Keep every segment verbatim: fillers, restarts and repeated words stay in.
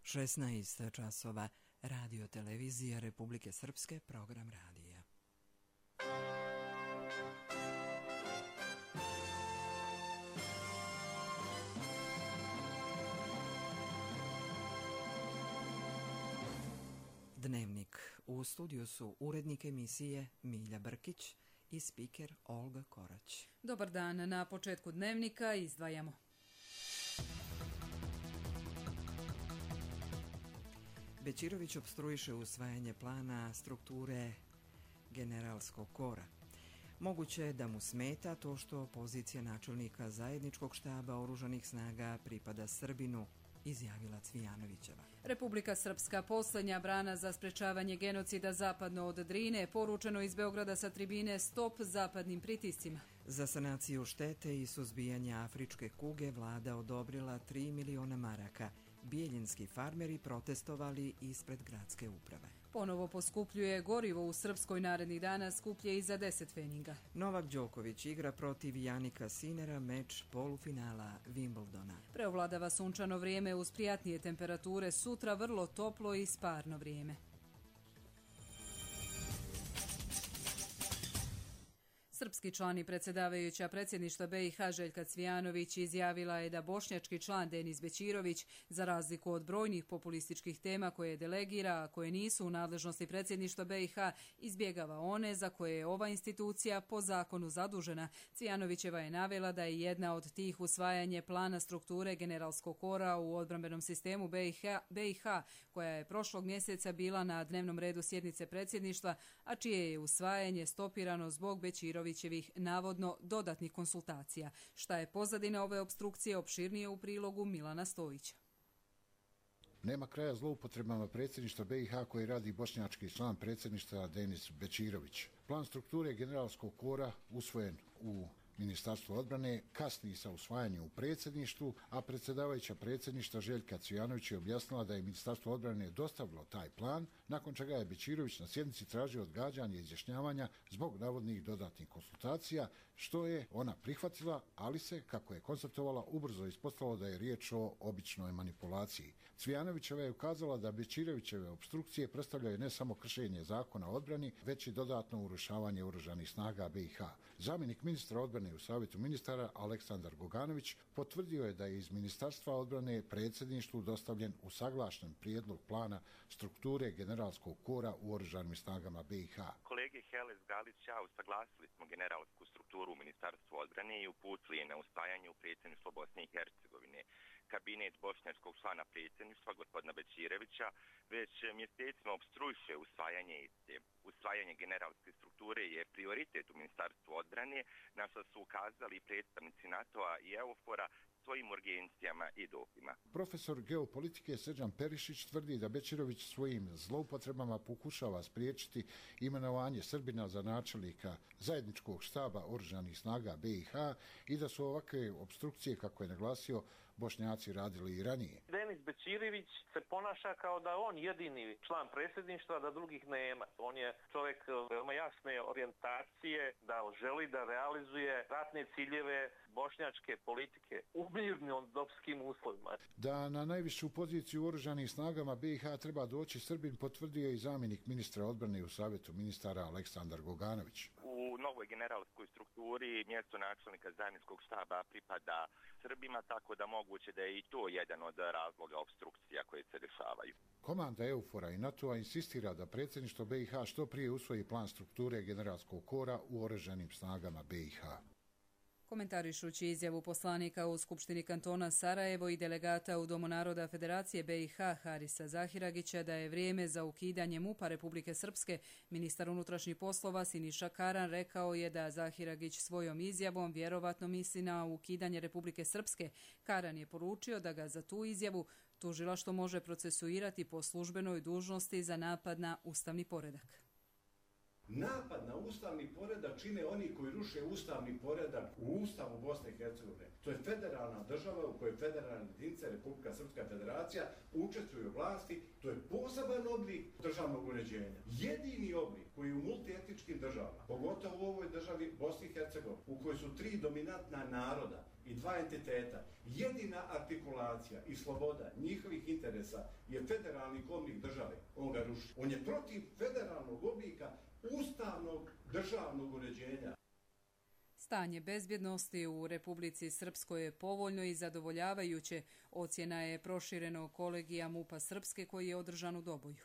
šesnaest časova, Radio televizija Republike Srpske, program radija. Dnevnik. U studiju su urednik emisije Milja Brkić i spiker Olga Korać. Dobar dan. Na početku dnevnika izdvajamo. Bećirović opstruiše usvajanje plana strukture generalskog kora. Moguće je da mu smeta to što pozicija načelnika zajedničkog štaba oružanih snaga pripada Srbinu, izjavila Cvijanovićeva. Republika Srpska, posljednja brana za sprečavanje genocida zapadno od Drine, poručeno iz Beograda sa tribine Stop zapadnim pritiscima. Za sanaciju štete i suzbijanje afričke kuge vlada odobrila tri miliona maraka. Bijeljinski farmeri protestovali ispred gradske uprave. Ponovo poskupljuje gorivo u Srpskoj, narednih dana skuplje i za deset feninga. Novak Đoković igra protiv Janika Sinera meč polufinala Wimbledona. Preovladava sunčano vrijeme uz prijatnije temperature, sutra vrlo toplo i sparno vrijeme. Srpski član i predsjedavajuća predsjedništva B i H Željka Cvijanović izjavila je da bošnjački član Denis Bećirović, za razliku od brojnih populističkih tema koje delegira, a koje nisu u nadležnosti predsjedništva B i H, izbjegava one za koje je ova institucija po zakonu zadužena. Cvijanovićeva je navela da je jedna od tih usvajanje plana strukture generalskog kora u odbrambenom sistemu B i H, koja je prošlog mjeseca bila na dnevnom redu sjednice predsjedništva, a čije je usvajanje stopirano zbog Bećirovića navodno dodatnih konsultacija. Šta je pozadina ove opstrukcije, opširnije u prilogu Milana Stojića. Nema kraja zloupotrebama predsjedništva B i H koji radi bošnjački član predsjedništva Denis Bećirović. Plan strukture generalskog kora usvojen u Ministarstvo odbrane kasni sa usvajanjem u predsjedništvu, a predsjedavajuća predsjedništva Željka Cvijanović je objasnila da je Ministarstvo odbrane dostavilo taj plan, nakon čega je Bećirović na sjednici tražio odgađanje izjašnjavanja zbog navodnih dodatnih konsultacija, što je ona prihvatila, ali se, kako je konstatovala, ubrzo ispostavilo da je riječ o običnoj manipulaciji. Cvijanovićeva je ukazala da Bećirovićeve opstrukcije predstavljaju ne samo kršenje zakona o odbrani, već i dodatno urušavanje oružanih snaga B i H. Zamjenik ministra odbrane u Savjetu ministara Aleksandar Goganović potvrdio je da je iz Ministarstva odbrane predsjedništvu dostavljen usaglašen prijedlog plana strukture generalskog kora u oružanim snagama B i H. Kolege Heles, Galić, ja usaglasili smo generalsku strukturu u Ministarstvu odbrane i uputili je na usvajanje u predsjedništvo Bosne i Hercegovine. Kabinet bošnjačkog člana predsjedništva, gospodina Bećirovića, već mjesecima opstruiše usvajanje iste. Usvajanje generalske strukture je prioritet u Ministarstvu odbrane, na što su ukazali predstavnici NATO-a i EUFOR-a svojim urgencijama i dopima. Profesor geopolitike Srđan Perišić tvrdi da Bećirović svojim zloupotrebama pokušava spriječiti imenovanje Srbina za načelnika zajedničkog štaba oružanih snaga B i H i da su ovakve opstrukcije, kako je naglasio, Bošnjaci radili i ranije. Denis Bećirović se ponaša kao da on jedini član predsjedništva, da drugih nema. On je čovjek veoma jasne orijentacije, da želi da realizuje ratne ciljeve bošnjačke politike u mirnodopskim uslovima. Da na najvišu poziciju u oružanih snagama B i H treba doći Srbin, potvrdio i zamjenik ministra odbrane u Savjetu ministara Aleksandar Goganović. U novoj generalskoj strukturi mjesto načelnika zajedničkog štaba pripada Srbima, tako da moguće da je i to jedan od razloga opstrukcija koje se dešavaju. Komanda EUFOR-a i NATO-a insistira da predsjedništvo B i H što prije usvoji plan strukture generalskog kora u oružanim snagama B i H. Komentarišući izjavu poslanika u Skupštini kantona Sarajevo i delegata u Domu naroda Federacije B i H Harisa Zahiragića da je vrijeme za ukidanje MUP-a Republike Srpske, ministar unutrašnjih poslova Siniša Karan rekao je da Zahiragić svojom izjavom vjerovatno misli na ukidanje Republike Srpske. Karan je poručio da ga za tu izjavu tužilaštvo može procesuirati po službenoj dužnosti za napad na ustavni poredak. Napad na ustavni poredak čine oni koji ruše ustavni poredak u Ustavu Bosne i Hercegovine. To je federalna država u kojoj federalna jedinica Republika Srpska federacija učestvuje u vlasti. To je poseban oblik državnog uređenja. Jedini oblik koji u multietničkim državama, pogotovo u ovoj državi Bosni i Hercegovini, u kojoj su tri dominantna naroda i dva entiteta, jedina artikulacija i sloboda njihovih interesa je federalni komnik države. On ga ruši. On je protiv federalnog oblika ustavnog državnog uređenja. Stanje bezbjednosti u Republici Srpskoj je povoljno i zadovoljavajuće, ocjena je proširenog kolegija MUP-a Srpske koji je održan u Doboju.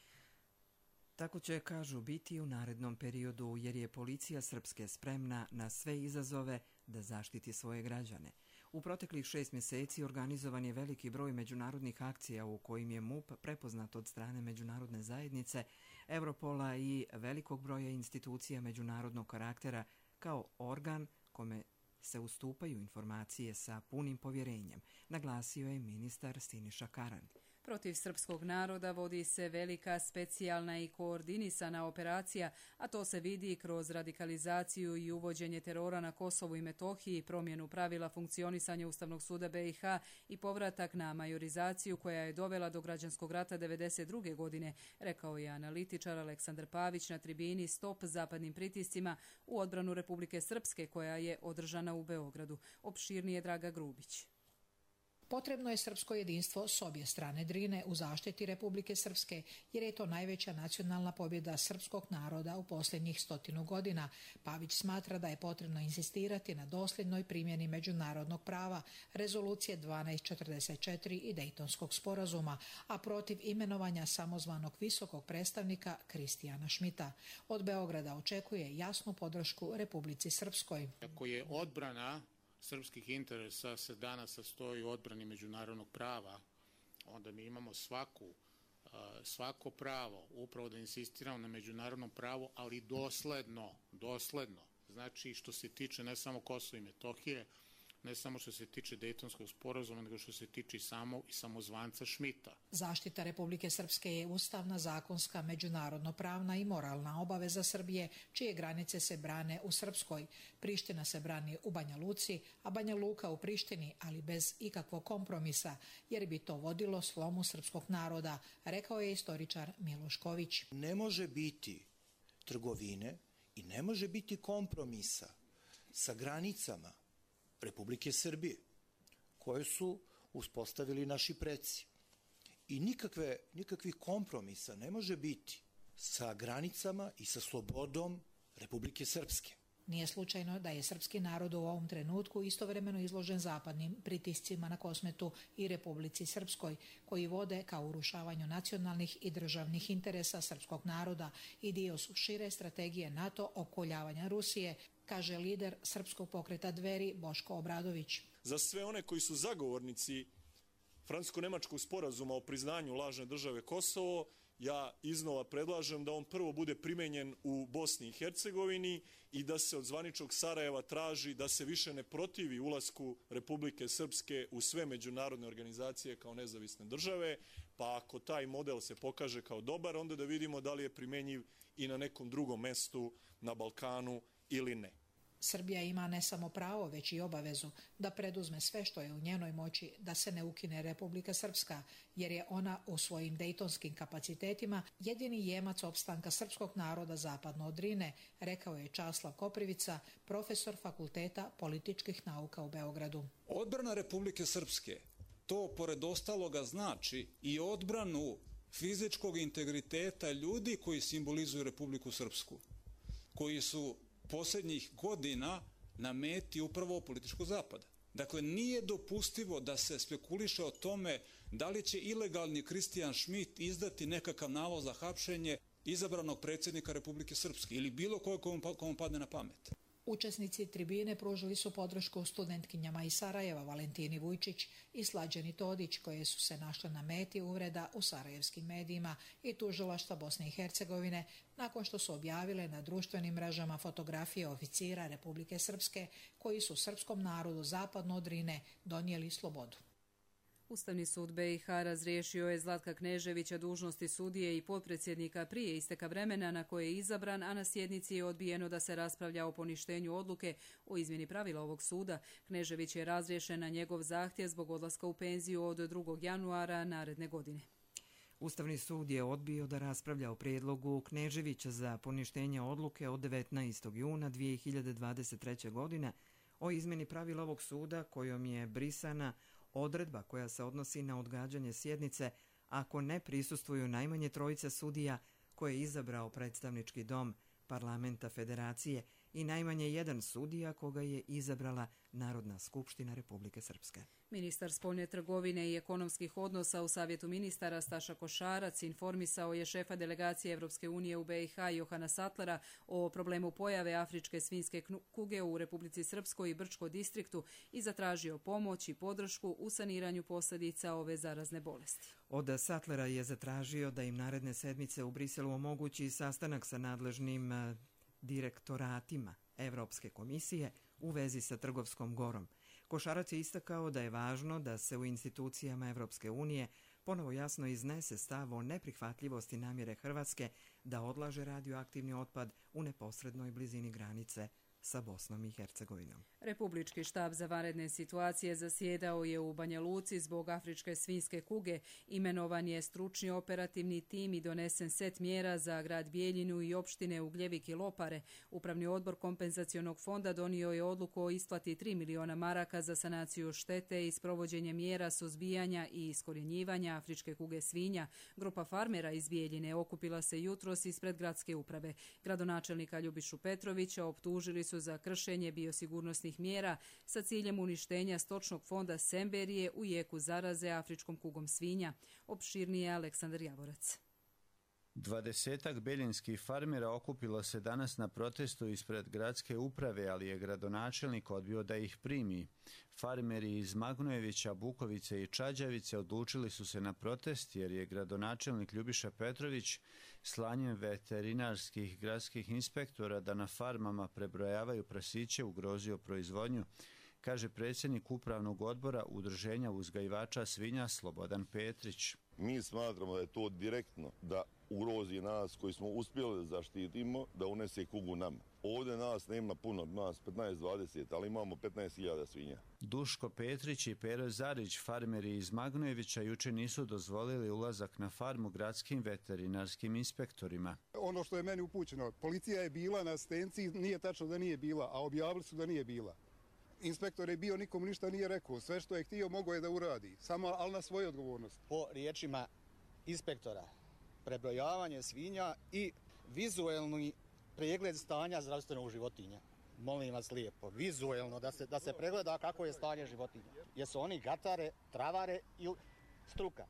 Tako će, kažu, biti u narednom periodu jer je policija Srpske spremna na sve izazove da zaštiti svoje građane. U proteklih šest mjeseci organizovan je veliki broj međunarodnih akcija u kojim je MUP prepoznat od strane međunarodne zajednice, Europola i velikog broja institucija međunarodnog karaktera kao organ kome se ustupaju informacije sa punim povjerenjem, naglasio je ministar Siniša Karan. Protiv srpskog naroda vodi se velika, specijalna i koordinisana operacija, a to se vidi kroz radikalizaciju i uvođenje terora na Kosovu i Metohiji, promjenu pravila funkcionisanja Ustavnog suda B i H i povratak na majorizaciju koja je dovela do građanskog rata devedeset druge godine, rekao je analitičar Aleksandar Pavić na tribini Stop zapadnim pritiscima u odbranu Republike Srpske koja je održana u Beogradu. Opširnije Draga Grubić. Potrebno je srpsko jedinstvo s obje strane Drine u zaštiti Republike Srpske, jer je to najveća nacionalna pobjeda srpskog naroda u posljednjih stotinu godina. Pavić smatra da je potrebno insistirati na dosljednoj primjeni međunarodnog prava, rezolucije dvanaest četrdeset četiri i Dejtonskog sporazuma, a protiv imenovanja samozvanog visokog predstavnika Kristijana Šmita. Od Beograda očekuje jasnu podršku Republici Srpskoj. Ako je odbrana srpskih interesa se danas sastoji u odbrani međunarodnog prava, onda mi imamo svaku, svako pravo upravo da insistiramo na međunarodnom pravu, ali dosledno, dosledno. Znači što se tiče ne samo Kosova i Metohije, ne samo što se tiče Dejtonskog sporazuma, nego što se tiče i samo i samozvanca Šmita. Zaštita Republike Srpske je ustavna, zakonska, međunarodno-pravna i moralna obaveza Srbije, čije granice se brane u Srpskoj. Priština se brani u Banja Luci, a Banja Luka u Prištini, ali bez ikakvog kompromisa, jer bi to vodilo slomu srpskog naroda, rekao je istoričar Miloš Ković. Ne može biti trgovine i ne može biti kompromisa sa granicama Republike Srbije, koje su uspostavili naši preci. I nikakve, nikakvih kompromisa ne može biti sa granicama i sa slobodom Republike Srpske. Nije slučajno da je srpski narod u ovom trenutku istovremeno izložen zapadnim pritiscima na Kosmetu i Republici Srpskoj, koji vode ka urušavanju nacionalnih i državnih interesa srpskog naroda i dio su šire strategije NATO okoljavanja Rusije, kaže lider srpskog pokreta Dveri Boško Obradović. Za sve one koji su zagovornici francusko-nemačkog sporazuma o priznanju lažne države Kosovo, ja iznova predlažem da on prvo bude primenjen u Bosni i Hercegovini i da se od zvaničnog Sarajeva traži da se više ne protivi ulasku Republike Srpske u sve međunarodne organizacije kao nezavisne države, pa ako taj model se pokaže kao dobar, onda da vidimo da li je primenjiv i na nekom drugom mestu na Balkanu ili ne. Srbija ima ne samo pravo, već i obavezu da preduzme sve što je u njenoj moći da se ne ukine Republika Srpska, jer je ona u svojim dejtonskim kapacitetima jedini jemac opstanka srpskog naroda zapadno od Drine, rekao je Časlav Koprivica, profesor Fakulteta političkih nauka u Beogradu. Odbrana Republike Srpske, to pored ostaloga znači i odbranu fizičkog integriteta ljudi koji simbolizuju Republiku Srpsku, koji su posljednjih godina na meti upravo političkog zapada. Dakle, nije dopustivo da se spekuliše o tome da li će ilegalni Kristijan Šmit izdati nekakav nalog za hapšenje izabranog predsjednika Republike Srpske ili bilo koje komu padne na pamet. Učesnici tribine pružili su podršku studentkinjama iz Sarajeva Valentini Vujčić i Slađani Todić, koje su se našle na meti uvreda u sarajevskim medijima i tužilaštva Bosne i Hercegovine nakon što su objavile na društvenim mrežama fotografije oficira Republike Srpske koji su srpskom narodu zapadno od Drine donijeli slobodu. Ustavni sud B i H razriješio je Zlatka Kneževića dužnosti sudije i potpredsjednika prije isteka vremena na koje je izabran, a na sjednici je odbijeno da se raspravlja o poništenju odluke o izmjeni pravila ovog suda. Knežević je razriješen na njegov zahtjev zbog odlaska u penziju od drugog januara naredne godine. Ustavni sud je odbio da raspravlja o prijedlogu Kneževića za poništenje odluke od devetnaestog juna dvije hiljade dvadeset treće. godine o izmjeni pravila ovog suda kojom je brisana odredba koja se odnosi na odgađanje sjednice ako ne prisustvuju najmanje trojica sudija koje je izabrao predstavnički dom Parlamenta Federacije i najmanje jedan sudija koga je izabrala Narodna skupština Republike Srpske. Ministar spoljne trgovine i ekonomskih odnosa u Savjetu ministara Staša Košarac informisao je šefa delegacije Evropske unije u B i H Johana Sattlera o problemu pojave afričke svinjske kuge u Republici Srpskoj i Brčko distriktu i zatražio pomoć i podršku u saniranju posljedica ove zarazne bolesti. Od Sattlera je zatražio da im naredne sedmice u Briselu omogući sastanak sa nadležnim direktoratima Evropske komisije u vezi sa Trgovskom gorom. Košarac je istakao da je važno da se u institucijama Evropske unije ponovo jasno iznese stav o neprihvatljivosti namjere Hrvatske da odlaže radioaktivni otpad u neposrednoj blizini granice sa Bosnom i Hercegovinom. Republički štab za vanredne situacije zasjedao je u Banja Luci zbog afričke svinjske kuge. Imenovan je stručni operativni tim i donesen set mjera za grad Bijeljinu i opštine Ugljevik i Lopare. Upravni odbor kompenzacionog fonda donio je odluku o isplati tri miliona maraka za sanaciju štete i sprovođenje mjera suzbijanja i iskorjenjivanja afričke kuge svinja. Grupa farmera iz Bijeljine okupila se jutros ispred gradske uprave. Gradonačelnika Ljubišu Petrovića optužili su za kršenje biosigurnosnih mjera sa ciljem uništenja stočnog fonda Semberije u jeku zaraze afričkom kugom svinja. Opširnije Aleksandar Javorac. Dvadesetak beljinskih farmera okupilo se danas na protestu ispred gradske uprave, ali je gradonačelnik odbio da ih primi. Farmeri iz Magnojevića, Bukovice i Čađavice odlučili su se na protest jer je gradonačelnik Ljubiša Petrović slanjem veterinarskih gradskih inspektora da na farmama prebrojavaju prasiće ugrozio proizvodnju, kaže predsjednik upravnog odbora Udruženja uzgajivača svinja Slobodan Petrić. Mi smatramo da je to direktno da ugrozi nas koji smo uspjeli da zaštitimo, da unese kugu nama. Ovdje nas nema puno, nas petnaest dvadeset, ali imamo petnaest hiljada svinja. Duško Petrić i Pero Zarić, farmeri iz Magnojevića, juče nisu dozvolili ulazak na farmu gradskim veterinarskim inspektorima. Ono što je meni upućeno, policija je bila na asistenciji, nije tačno da nije bila, a objavili su da nije bila. Inspektor je bio, nikom ništa nije rekao, sve što je htio mogao je da uradi, samo ali na svoju odgovornost. Po riječima inspektora, prebrojavanje svinja i vizuelni pregled stanja zdravstvenog životinja. Molim vas lijepo, vizuelno da se, da se pregleda kako je stanje životinja. Jesu oni gatare, travare ili struka.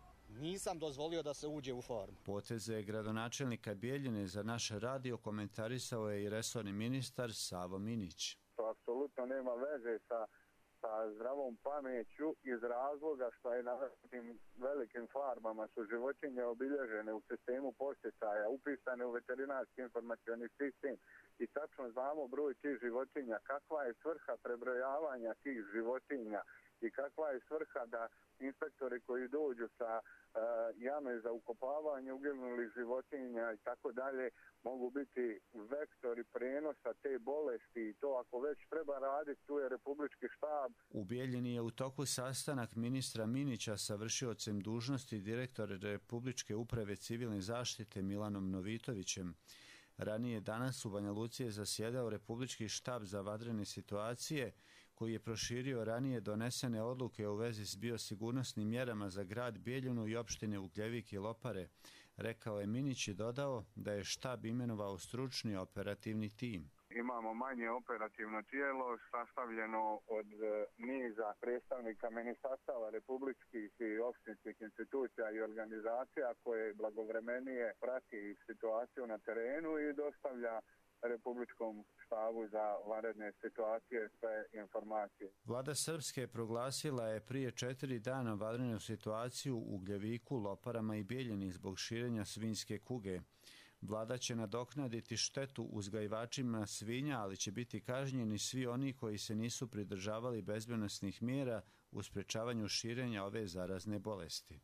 Nisam dozvolio da se uđe u farmu. Poteze gradonačelnika Bijeljine za naš radio komentarisao je i resorni ministar Savo Minić. To apsolutno nema veze sa, sa zdravom pameću iz razloga što je na tim velikim farmama su životinje obilježene u sistemu posticaja, upisane u veterinarski informacioni sistem i tačno znamo broj tih životinja, kakva je svrha prebrojavanja tih životinja i kakva je svrha da inspektori koji dođu sa uh, jame za ukopavanje uginulih životinja i tako dalje mogu biti vektori prenosa te bolesti i to ako već treba raditi, tu je Republički štab. U Bijeljini je u toku sastanak ministra Minića sa vršiocem dužnosti direktora Republičke uprave civilne zaštite Milanom Novitovićem. Ranije danas u Banja Luci je zasjedao Republički štab za vanredne situacije koji je proširio ranije donesene odluke u vezi s biosigurnosnim mjerama za grad Bijeljinu i opštine Ugljevik i Lopare, rekao je Minić i dodao da je štab imenovao stručni operativni tim. Imamo manje operativno tijelo sastavljeno od niza predstavnika ministarstava republičkih i opštinskih institucija i organizacija koje blagovremenije prati situaciju na terenu i dostavlja Republičkom štabu za vanredne situacije sve informacije. Vlada Srpske proglasila je prije četiri dana vanrednu situaciju u Ugljeviku, Loparama i Bijeljini zbog širenja svinjske kuge. Vlada će nadoknaditi štetu uzgajivačima svinja, ali će biti kažnjeni svi oni koji se nisu pridržavali bezbednosnih mjera u sprečavanju širenja ove zarazne bolesti.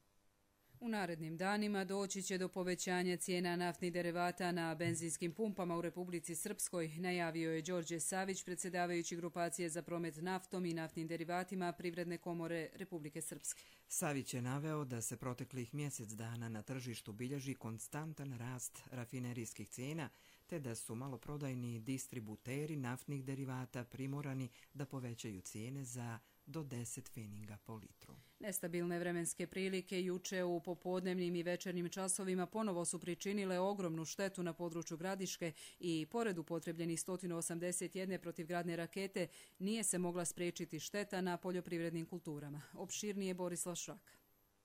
U narednim danima doći će do povećanja cijena naftnih derivata na benzinskim pumpama u Republici Srpskoj, najavio je Đorđe Savić, predsjedavajući grupacije za promet naftom i naftnim derivatima Privredne komore Republike Srpske. Savić je naveo da se proteklih mjesec dana na tržištu bilježi konstantan rast rafinerijskih cijena, te te da su maloprodajni distributeri naftnih derivata primorani da povećaju cijene za do deset pfenninga po litru. Nestabilne vremenske prilike juče u popodnevnim i večernjim časovima ponovo su pričinile ogromnu štetu na području Gradiške i pored upotrebljenih sto osamdeset jedan protivgradne rakete nije se mogla spriječiti šteta na poljoprivrednim kulturama. Opširnije Borislav Šrak.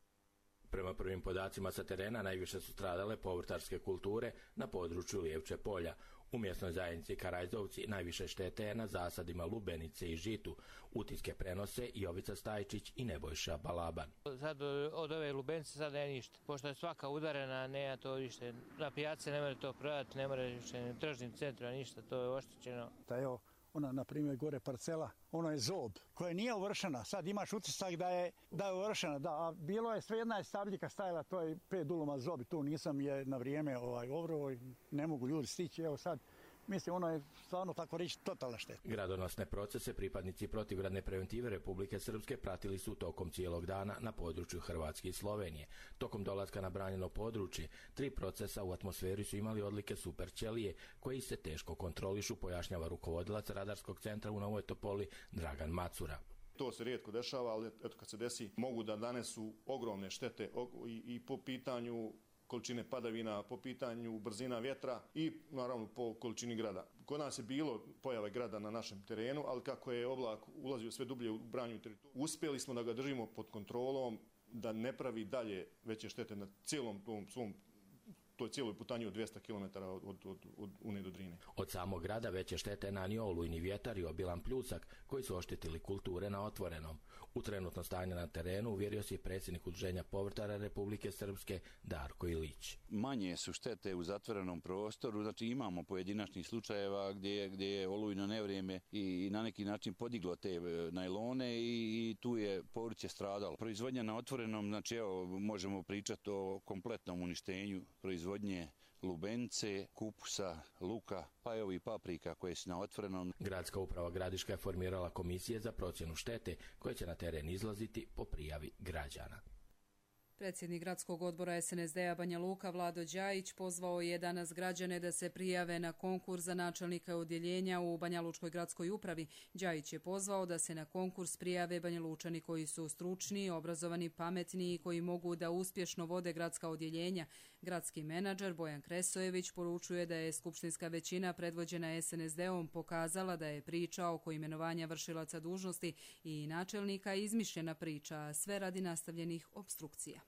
Prema prvim podacima sa terena najviše su stradale povrtarske kulture na području Lijevče polja. U mjesnoj zajednici Karajzovci najviše štete je na zasadima lubenice i žitu. Utiske prenose Jovica Stajčić i Nebojša Balaban. Sad od ove lubenice sad je ništa. Pošto je svaka udarena, nema to više. Na pijace ne može to prodati, ne može više ni tržnim centrima, ništa, to je oštećeno. Da evo, ona, na primjer, gore parcela, ono je zob, koja nije uvršena. Sad imaš utisak da je, da je uvršena, da, a bilo je sve jedna je stabljika stajala, to je pet duluma zobi, tu nisam je na vrijeme ovaj, ovro, ne mogu ljudi stići, evo sad, mislim, ono je stvarno, tako reći, totalna šteta. Gradonosne procese pripadnici protivgradne preventive Republike Srpske pratili su tokom cijelog dana na području Hrvatske i Slovenije. Tokom dolaska na branjeno područje, tri procesa u atmosferi su imali odlike super ćelije, koji se teško kontrolišu, pojašnjava rukovodilac radarskog centra u Novoj Topoli Dragan Macura. To se rijetko dešava, ali eto kad se desi, mogu da nanesu ogromne štete i, i po pitanju količine padavina, po pitanju brzina vjetra i naravno po količini grada. Kod nas je bilo pojave grada na našem terenu, ali kako je oblak ulazio sve dublje u branju teritoriju, uspjeli smo da ga držimo pod kontrolom, da ne pravi dalje veće štete na cijelom tom svom toj cijeloj putanji od dvjesto kilometara od, od, od, od Une do Drine. Od samog grada veće štete nanio olujni vjetar i obilan pljusak koji su oštetili kulture na otvorenom. U trenutno stanje na terenu uvjerio se i predsjednik Udruženja povrtara Republike Srpske Darko Ilić. Manje su štete u zatvorenom prostoru, znači imamo pojedinačnih slučajeva gdje, gdje je olujno nevrijeme i, i na neki način podiglo te najlone i, i tu je povrće stradalo. Proizvodnja na otvorenom, znači evo možemo pričati o kompletnom uništenju proizvodnje lubenice, kupusa, luka, pa evo i paprika koje su na otvorenom. Gradska uprava Gradiška je formirala komisije za procjenu štete koje će na teren izlaziti po prijavi građana. Predsjednik gradskog odbora es en es de a Banja Luka Vlado Đajić pozvao je danas građane da se prijave na konkurs za načelnika odjeljenja u Banja Lučkoj gradskoj upravi. Đajić je pozvao da se na konkurs prijave Banja Lučani koji su stručni, obrazovani, pametni i koji mogu da uspješno vode gradska odjeljenja. Gradski menadžer Bojan Kresojević poručuje da je skupštinska većina predvođena es en es de om pokazala da je priča oko imenovanja vršilaca dužnosti i načelnika izmišljena priča, a sve radi nastavljenih opstrukcija.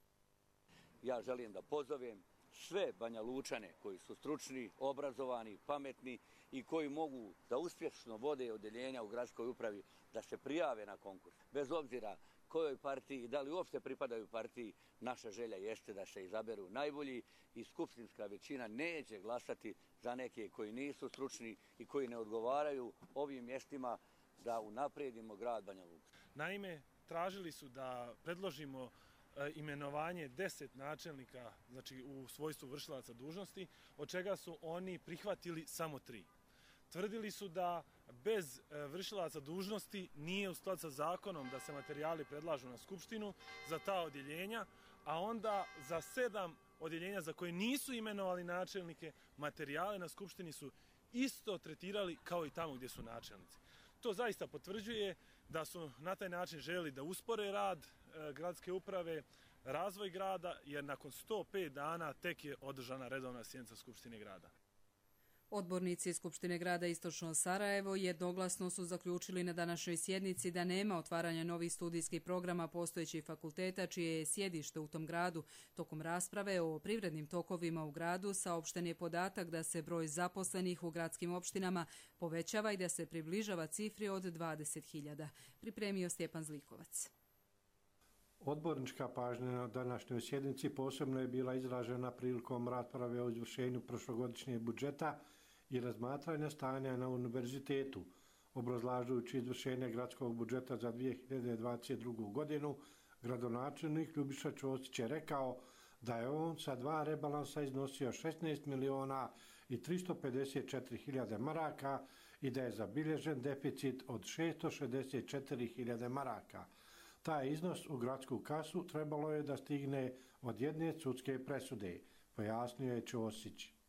Ja želim da pozovem sve Banja Lučane koji su stručni, obrazovani, pametni i koji mogu da uspješno vode odjeljenja u gradskoj upravi da se prijave na konkurs. Bez obzira kojoj partiji, da li uopšte pripadaju partiji, naša želja jeste da se izaberu najbolji i skupštinska većina neće glasati za neke koji nisu stručni i koji ne odgovaraju ovim mjestima da unaprijedimo grad Banja Luka. Naime, tražili su da predložimo imenovanje deset načelnika, znači u svojstvu vršilaca dužnosti, od čega su oni prihvatili samo tri. Tvrdili su da bez vršilaca dužnosti nije u skladu sa zakonom da se materijali predlažu na skupštinu za ta odjeljenja, a onda za sedam odjeljenja za koje nisu imenovali načelnike, materijale na skupštini su isto tretirali kao i tamo gdje su načelnici. To zaista potvrđuje da su na taj način željeli da uspore rad e, gradske uprave, razvoj grada, jer nakon sto pet dana tek je održana redovna sjednica Skupštine grada. Odbornici Skupštine grada Istočno Sarajevo jednoglasno su zaključili na današnjoj sjednici da nema otvaranja novih studijskih programa postojećih fakulteta čije je sjedište u tom gradu. Tokom rasprave o privrednim tokovima u gradu saopšten je podatak da se broj zaposlenih u gradskim opštinama povećava i da se približava cifri od dvadeset hiljada. Pripremio Stjepan Zlikovac. Odbornička pažnja na današnjoj sjednici posebno je bila izražena prilikom rasprave o izvršenju prošlogodišnjeg budžeta i razmatranja stanja na univerzitetu. Obrazlažujući izvršenje gradskog budžeta za dvije hiljade dvadeset drugu. godinu, gradonačelnik Ljubiša Ćosić je rekao da je on sa dva rebalansa iznosio šesnaest miliona i tristo pedeset četiri hiljade maraka i da je zabilježen deficit od šesto šezdeset četiri hiljade maraka. Taj iznos u gradsku kasu trebalo je da stigne od jedne sudske presude, pojasnio je Ćosić.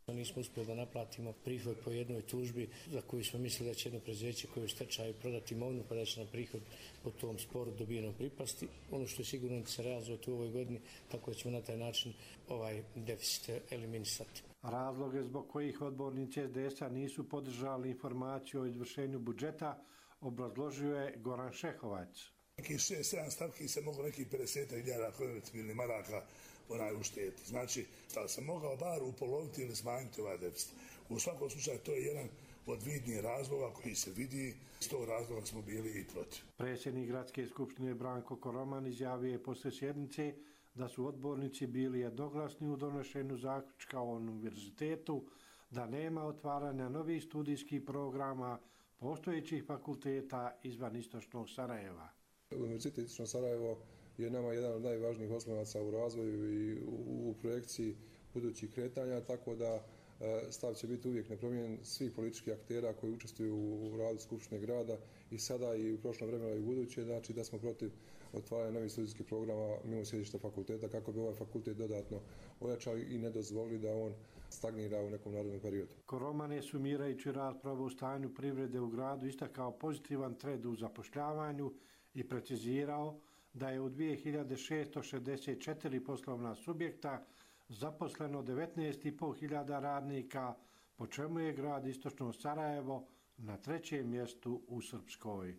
Nismo uspjeli da naplatimo prihod po jednoj tužbi za koju smo mislili da će jedno preduzeće koje je u stečaju prodati imovinu pa da će nam prihod po tom sporu dobijenom pripasti. Ono što je sigurno da se realizovati u ovoj godini, tako da ćemo na taj način ovaj deficit eliminisati. Razloge zbog kojih odbornici S D S-a nisu podržali informaciju o izvršenju budžeta obrazložio je Goran Šehovac. Nekih šest sedam stavki se mogu nekih pedeset hiljada konvertibilnih maraka onaj ušteti. Znači, da se mogao bar upoloviti ili smanjiti ovaj deficit. U svakom slučaju to je jedan od vidnih razloga koji se vidi, iz tog razloga smo bili i protiv. Predsjednik Gradske skupštine Branko Koroman izjavio je poslije sjednice da su odbornici bili jednoglasni u donošenju zaključka o univerzitetu, da nema otvaranja novih studijskih programa postojećih fakulteta izvan istočnog Sarajeva. Univerzitet Istočno Sarajevo je nama jedan od najvažnijih oslonaca u razvoju i u, u projekciji budućih kretanja, tako da stav će biti uvijek nepromijenjen svih političkih aktera koji učestvuju u radu Skupštine grada i sada i u prošlom vremenu i u buduće, znači da smo protiv otvaranja novih studijskih programa mimo sjedišta fakulteta kako bi ovaj fakultet dodatno ojačali i ne dozvolili da on stagnira u nekom narednom periodu. Koroman je sumirajući raspravu o stanju privrede u gradu istakao pozitivan trend u zapošljavanju i precizirao da je u dvije hiljade šesto šezdeset četiri poslovna subjekta zaposleno devetnaest i pol hiljada radnika, po čemu je grad Istočno Sarajevo na trećem mjestu u Srpskoj.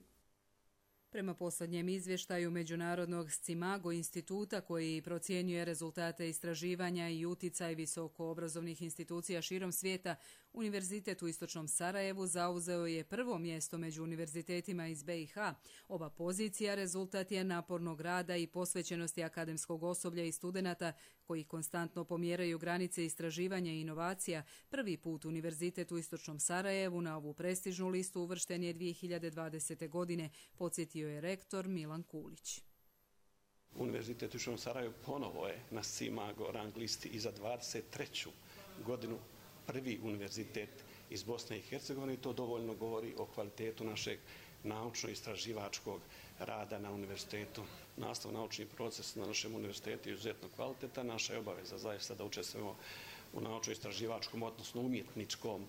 Prema posljednjem izvještaju Međunarodnog Scimago instituta koji procjenjuje rezultate istraživanja i uticaj visokoobrazovnih institucija širom svijeta, Univerzitet u Istočnom Sarajevu zauzeo je prvo mjesto među univerzitetima iz B i H. Ova pozicija rezultat je napornog rada i posvećenosti akademskog osoblja i studenata koji konstantno pomjeraju granice istraživanja i inovacija. Prvi put Univerzitet u Istočnom Sarajevu na ovu prestižnu listu uvršten je dvije hiljade dvadesete. godine, podsjetio je rektor Milan Kulić. Univerzitet u Istočnom Sarajevu ponovo je na Scimago rang listi i za dvadeset treću godinu prvi univerzitet iz Bosne i Hercegovine i to dovoljno govori o kvalitetu našeg naučno-istraživačkog rada na univerzitetu. Nastavno-naučni proces na našem univerzitetu je izuzetno kvalitetan. Naša je obaveza zaista da učestvujemo u naučno-istraživačkom, odnosno umjetničkom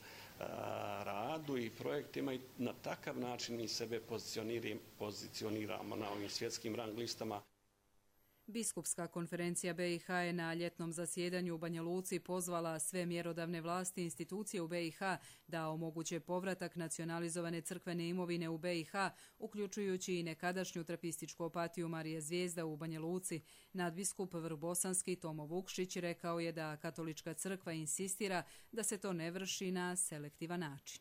radu i projektima i na takav način mi sebe pozicioniramo na ovim svjetskim rang listama. Biskupska konferencija B i H je na ljetnom zasjedanju u Banja Luci pozvala sve mjerodavne vlasti i institucije u B i H da omoguće povratak nacionalizovane crkvene imovine u B i H, uključujući i nekadašnju trapističku opatiju Marije Zvijezda u Banja Luci. Nadbiskup Vrbosanski Tomo Vukšić rekao je da katolička crkva insistira da se to ne vrši na selektivan način.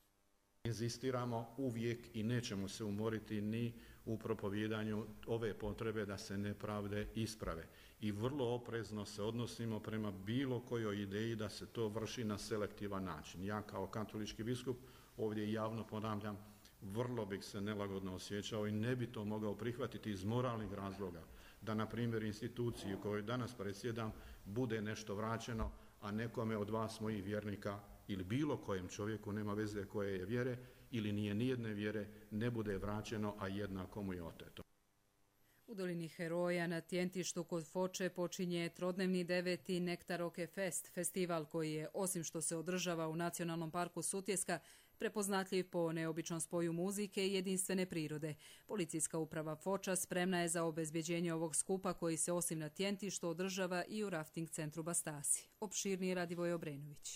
Inzistiramo uvijek i nećemo se umoriti ni u propovijedanju ove potrebe da se nepravde isprave. I vrlo oprezno se odnosimo prema bilo kojoj ideji da se to vrši na selektivan način. Ja kao katolički biskup ovdje javno ponavljam, vrlo bih se nelagodno osjećao i ne bi to mogao prihvatiti iz moralnih razloga da, na primjer, instituciji u kojoj danas predsjedam bude nešto vraćeno, a nekome od vas, mojih vjernika, ili bilo kojem čovjeku, nema veze koje je vjere, ili nije nijedne vjere, ne bude vraćeno, a jednako mu je oteto. U dolini Heroja na Tjentištu kod Foče počinje trodnevni deveti Nektaroke Fest, festival koji je, osim što se održava u Nacionalnom parku Sutjeska, prepoznatljiv po neobičnom spoju muzike i jedinstvene prirode. Policijska uprava Foča spremna je za obezbjeđenje ovog skupa koji se osim na Tjentištu održava i u rafting centru Bastasi. Opširniji Radivoj Obrenović.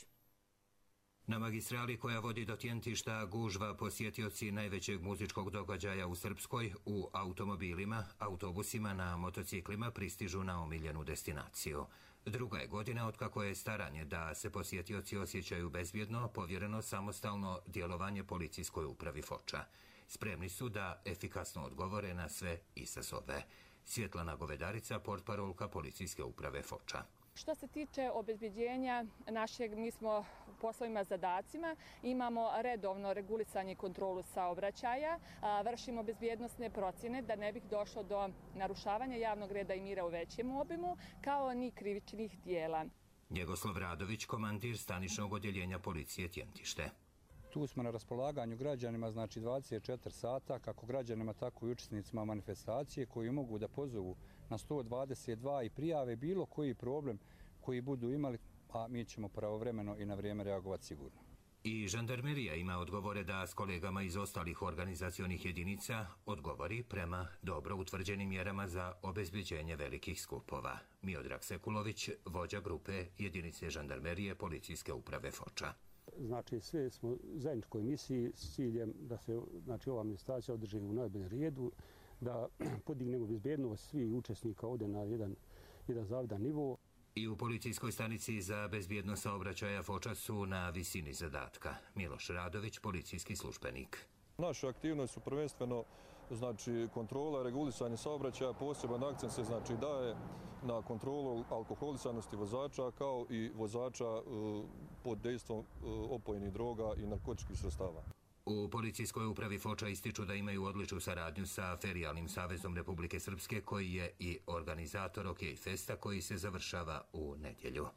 Na magistrali koja vodi do Tjentišta gužva posjetioci najvećeg muzičkog događaja u Srpskoj u automobilima, autobusima, na motociklima pristižu na omiljenu destinaciju. Druga je godina otkako je staranje da se posjetioci osjećaju bezbjedno povjereno samostalno djelovanje policijskoj upravi Foča. Spremni su da efikasno odgovore na sve izazove. Svjetlana Govedarica, portparolka policijske uprave Foča. Što se tiče obezbeđenja našeg, mi smo u poslovima zadacima, imamo redovno regulisanje i kontrolu saobraćaja, vršimo bezbjednosne procjene da ne bi došlo do narušavanja javnog reda i mira u većem obimu, kao ni krivičnih dijela. Njegoslav Radović, komandir staničnog odjeljenja policije Tjentište. Tu smo na raspolaganju građanima, znači dvadeset četiri sata, kako građanima, tako i učesnicima manifestacije koji mogu da pozovu na sto dvadeset dva i prijave bilo koji problem koji budu imali a mi ćemo pravovremeno i na vrijeme reagovati sigurno. I žandarmerija ima odgovore da s kolegama iz ostalih organizacionih jedinica odgovori prema dobro utvrđenim mjerama za obezbeđenje velikih skupova. Miodrag Sekulović, vođa grupe jedinice žandarmerije policijske uprave Foča. Znači, sve smo u zajedničkoj misiji s ciljem da se znači, ova administracija održi u najboljem redu, da podignemo bezbednost svih učesnika ovdje na jedan, jedan zavidan nivo. I u policijskoj stanici za bezbjednost saobraćaja Foča su na visini zadatka. Miloš Radović, policijski službenik. Naše aktivnosti su prvenstveno znači, kontrola, regulisanje saobraćaja, poseban akcent se znači, daje na kontrolu alkoholisanosti vozača kao i vozača uh, pod dejstvom uh, opojnih droga i narkotičkih sredstava. U policijskoj upravi Foča ističu da imaju odličnu saradnju sa Ferijalnim savezom Republike Srpske, koji je i organizator OK Festa, koji se završava u nedjelju.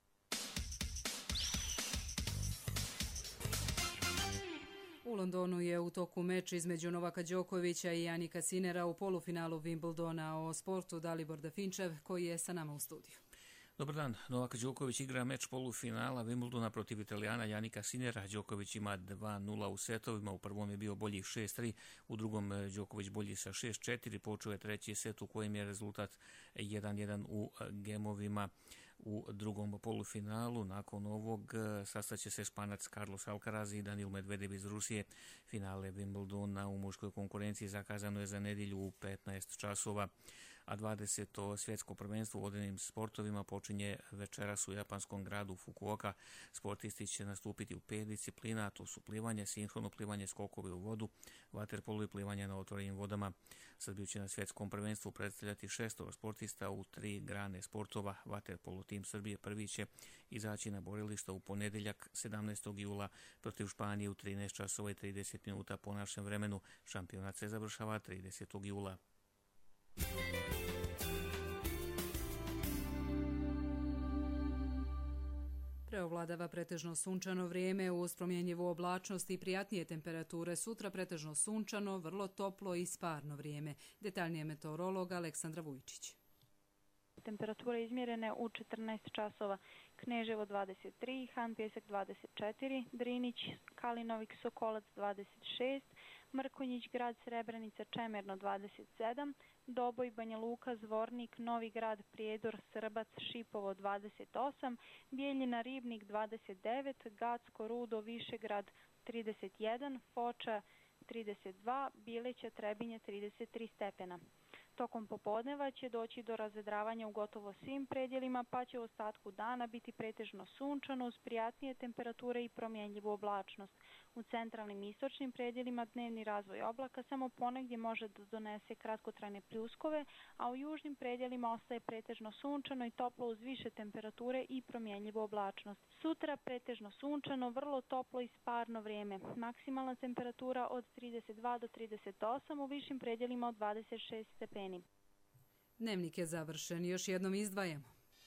U Londonu je u toku meč između Novaka Đokovića i Janika Sinera u polufinalu Wimbledona. O sportu Dalibor Dafinčev, koji je sa nama u studiju. Dobar dan. Novak Đoković igra meč polufinala Wimbledona protiv Italijana Janika Sinera. Đoković ima dva nula u setovima. U prvom je bio bolji šest tri, u drugom Đoković bolji sa šest četiri. Počeo je treći set u kojem je rezultat jedan jedan u gemovima. U drugom polufinalu nakon ovog sastaće se Španac Carlos Alcaraz i Danil Medvedev iz Rusije. Finale Wimbledona u muškoj konkurenciji zakazano je za nedjelju u petnaest časova. A dvadeseto svjetsko prvenstvo u vodenim sportovima počinje večeras u japanskom gradu Fukuoka. Sportisti će nastupiti u pet disciplina, a to su plivanje, sinhrono plivanje, skokovi u vodu, vaterpolo i plivanje na otvorenim vodama. Srbiju će na svjetskom prvenstvu predstavljati šestoro sportista u tri grane sportova. Vaterpolo tim Srbije prvi će izaći na borilišta u ponedjeljak sedamnaestog jula protiv Španije u trinaest časova i trideset minuta po našem vremenu. Šampionat se završava tridesetog jula. Preovladava pretežno sunčano vrijeme uz promjenjivu oblačnost i prijatnije temperature. Sutra pretežno sunčano, vrlo toplo i sparno vrijeme. Detaljnije meteorolog Aleksandra Vujčić. Temperature izmjerene u četrnaest časova. Kneževo dvadeset tri, Han Pjesak dvadeset četiri, Drinić, Kalinovik, Sokolac dvadeset šest, Mrkonjić, Grad Srebrenica, Čemerno dvadeset sedam, Doboj, Banja Luka, Zvornik, Novi Grad, Prijedor, Srbac, Šipovo dvadeset osam, Bijeljina, Ribnik dvadeset devet, Gacko, Rudo, Višegrad trideset jedan, Foča trideset dva, Bileća, Trebinje trideset tri stepena. Tokom popodneva će doći do razvedravanja u gotovo svim predjelima, pa će u ostatku dana biti pretežno sunčano uz prijatnije temperature i promjenljivu oblačnost. U centralnim i istočnim predjelima dnevni razvoj oblaka samo ponegdje može da donese kratkotrajne pljuskove, a u južnim predjelima ostaje pretežno sunčano i toplo uz više temperature i promjenljivu oblačnost. Sutra pretežno sunčano, vrlo toplo i sparno vrijeme. Maksimalna temperatura od trideset dva do trideset osam, u višim predjelima od dvadeset šest stepeni. Dnevnik je završen. Još jednom izdvajamo.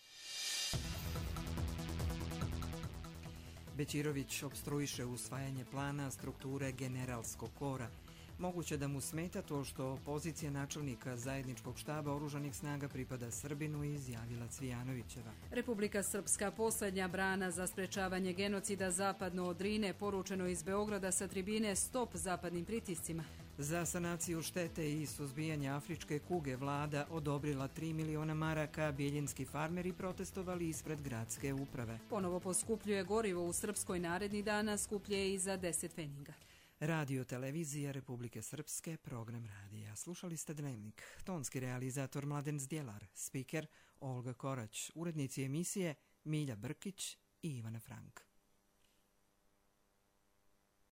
Bećirović opstruiše usvajanje plana strukture generalskog kora. Moguće da mu smeta to što pozicija načelnika zajedničkog štaba oružanih snaga pripada Srbinu, izjavila Cvijanovićeva. Republika Srpska, posljednja brana za sprečavanje genocida zapadno od Drine, poručeno iz Beograda sa tribine Stop zapadnim pritiscima. Za sanaciju štete i suzbijanje afričke kuge vlada odobrila tri miliona maraka, bijeljinski farmeri protestovali ispred gradske uprave. Ponovo poskupljuje gorivo u Srpskoj, naredni dana skuplje i za deset feninga. Radio televizija Republike Srpske, program radija. Slušali ste Dnevnik. Tonski realizator Mladen Zdjelar, spiker Olga Korać, urednici emisije Milja Brkić i Ivana Frank.